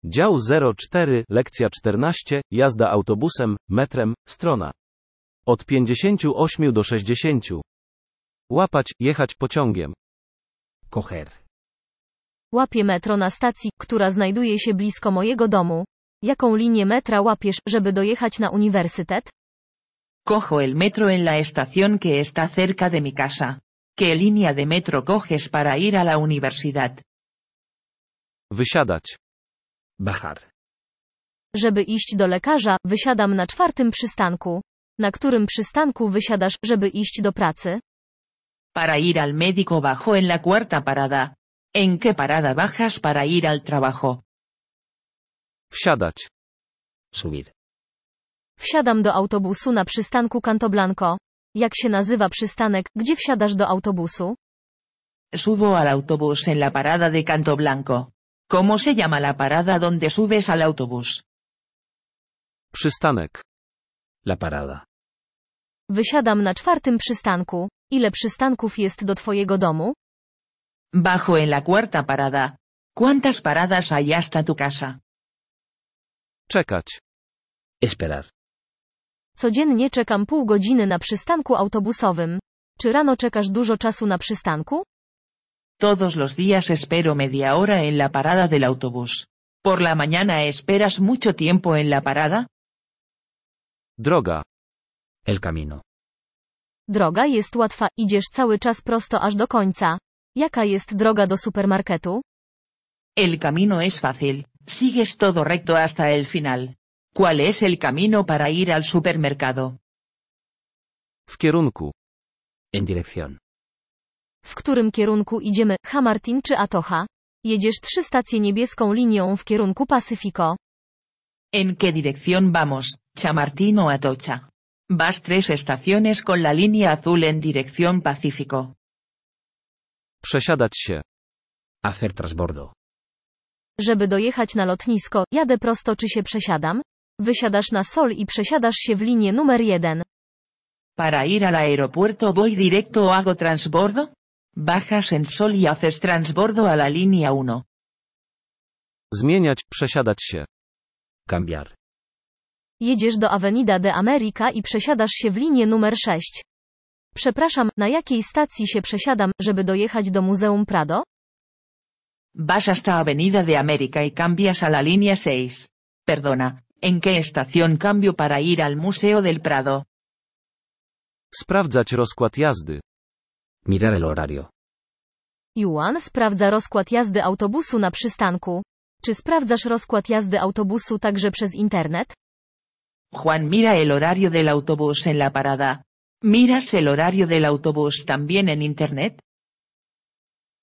Dział 04, lekcja 14, jazda autobusem, metrem, strona. Od 58 do 60. Łapać, jechać pociągiem. Coger. Łapię metro na stacji, która znajduje się blisko mojego domu. Jaką linię metra łapiesz, żeby dojechać na uniwersytet? Cojo el metro en la estación que está cerca de mi casa. ¿Qué línea de metro coges para ir a la universidad? Wysiadać. Bajar. Żeby iść do lekarza, wysiadam na 4. przystanku. Na którym przystanku wysiadasz, żeby iść do pracy? Para ir al médico bajo en la 4ª parada. ¿En qué parada bajas para ir al trabajo? Wsiadać. Subir. Wsiadam do autobusu na przystanku Cantoblanco. Jak się nazywa przystanek, gdzie wsiadasz do autobusu? Subo al autobús en la parada de Canto Blanco. ¿Cómo se llama la parada donde subes al autobús? Przystanek. La parada. Wysiadam na 4. przystanku. Ile przystanków jest do twojego domu? Bajo en la 4ª parada. ¿Cuántas paradas hay hasta tu casa? Czekać. Esperar. Codziennie czekam pół godziny na przystanku autobusowym. Czy rano czekasz dużo czasu na przystanku? Todos los días espero media hora en la parada del autobús. ¿Por la mañana esperas mucho tiempo en la parada? Droga. El camino. Droga jest łatwa, idziesz cały czas prosto aż do końca. Jaka jest droga do supermarketu? El camino es fácil, sigues todo recto hasta el final. ¿Cuál es el camino para ir al supermercado? W kierunku. En dirección. W którym kierunku idziemy, Chamartín czy Atocha? Jedziesz 3 stacje niebieską linią w kierunku Pacifico. ¿En qué dirección vamos, Chamartín o Atocha? Vas 3 estaciones con la línea azul en dirección Pacífico. Przesiadać się. Hacer transbordo. Żeby dojechać na lotnisko, jadę prosto czy się przesiadam? Wysiadasz na Sol i przesiadasz się w linię numer 1. ¿Para ir al aeropuerto voy directo o hago transbordo? Bajas en Sol y haces transbordo a la línea 1. Zmieniać, przesiadać się. Cambiar. Jedziesz do Avenida de América i przesiadasz się w linię numer 6. Przepraszam, na jakiej stacji się przesiadam, żeby dojechać do Muzeum Prado? Vas hasta Avenida de América y cambias a la línea 6. Perdona, ¿en qué estación cambio para ir al Museo del Prado? Sprawdzać rozkład jazdy. Mirar el horario. Juan sprawdza rozkład jazdy autobusu na przystanku. Czy sprawdzasz rozkład jazdy autobusu także przez internet? Juan mira el horario del autobús en la parada. ¿Miras el horario del autobús también en internet?